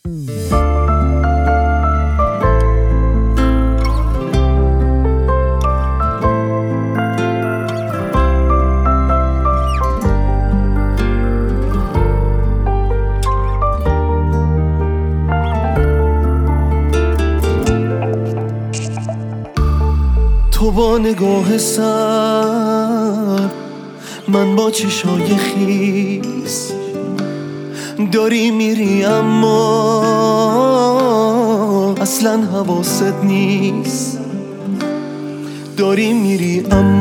تو با نگاه سر، من با چشای خیس، داری میری اما اصلا حواست نیست. داری میری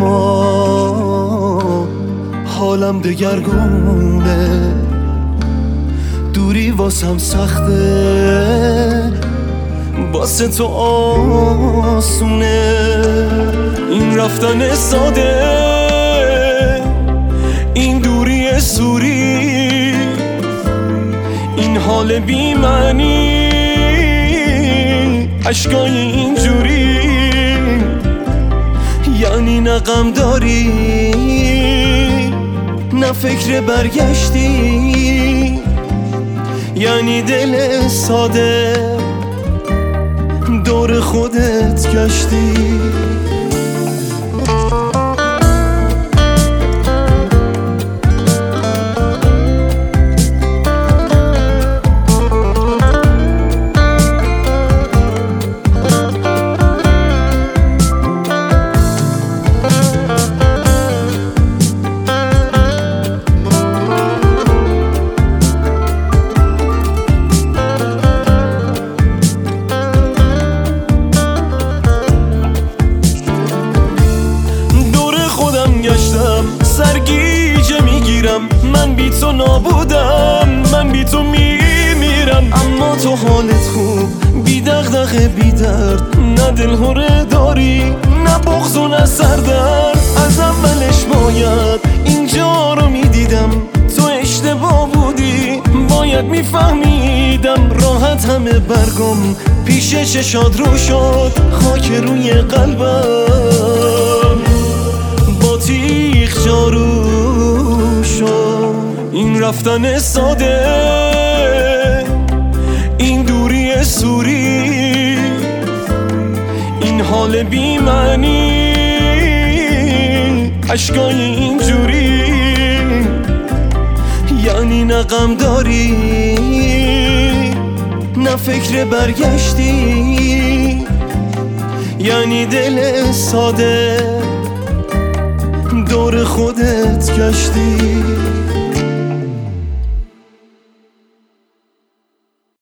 اما حالم دگرگونه، دوری واسم سخته، واسه تو آسونه. این رفتن ساده، این دوری سوری، این حال بی معنی، عشقای اینجوری، یعنی نه غم داری نه فکر برگشتی، یعنی دل ساده دور خودت گشتی. سرگیجه میگیرم، من بی تو نابودم، من بی تو میمیرم. اما تو حالت خوب، بی دغدغه بی درد، نه دلهره داری نه بغض و نه سردرد. از اولش باید اینجا رو میدیدم، تو اشتباه بودی باید میفهمیدم. راحت همه برگم پیش چشات رو شد، خاک روی قلبم با تیغ جارو شد. این رفتن ساده، این دوری سوری، این حال بی معنی، عشقای اینجوری، یعنی نه غم داری نه فکر برگشتی، یعنی دل ساده دور خودت گشتی.